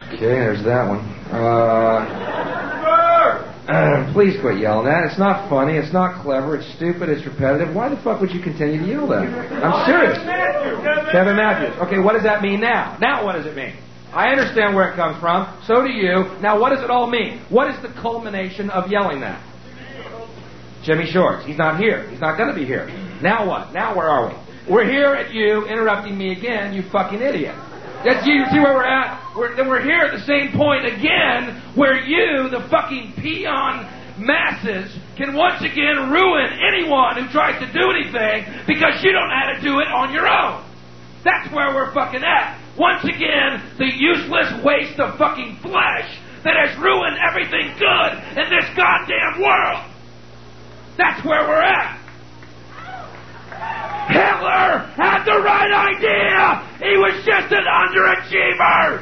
Okay, there's that one. Please quit yelling that. It's not funny. It's not clever. It's stupid. It's repetitive. Why the fuck would you continue to yell that? I'm serious. Kevin Matthews. Okay, what does that mean now? Now what does it mean? I understand where it comes from. So do you. Now what does it all mean? What is the culmination of yelling that? Jimmy Shorts. He's not here. He's not going to be here. Now what? Now where are we? We're here at you interrupting me again, you fucking idiot. You see where we're at? We're here at the same point again where you, the fucking peon masses, can once again ruin anyone who tries to do anything because you don't know how to do it on your own. That's where we're fucking at. Once again, the useless waste of fucking flesh that has ruined everything good in this goddamn world. That's where we're at. Hitler had the right idea. He was just an underachiever.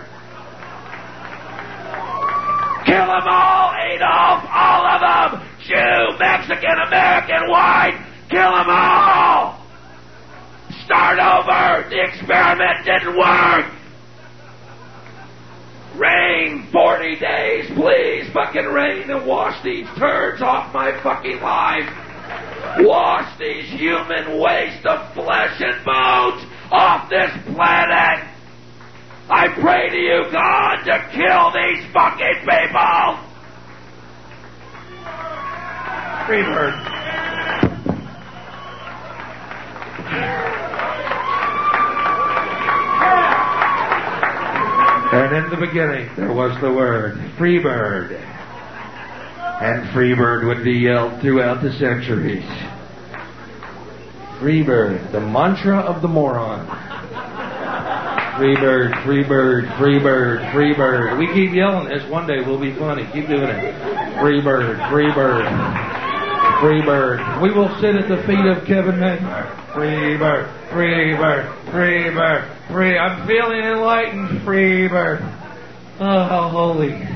Kill them all, Adolf, all of them. Jew, Mexican, American, white. Kill them all. Start over. The experiment didn't work. Rain 40 days, please. Fucking rain and wash these turds off my fucking life. Wash these human waste of flesh and bones off this planet. I pray to you, God, to kill these fucking people. Freebird. And in the beginning, there was the word, Freebird. And Freebird would be yelled throughout the centuries. Freebird, the mantra of the moron. Freebird, Freebird, Freebird, Freebird. We keep yelling this. One day we'll be funny. Keep doing it. Freebird, Freebird, Freebird. We will sit at the feet of Kevin Matthews. Freebird, Freebird, Freebird, Free. I'm feeling enlightened. Freebird. Oh, how holy.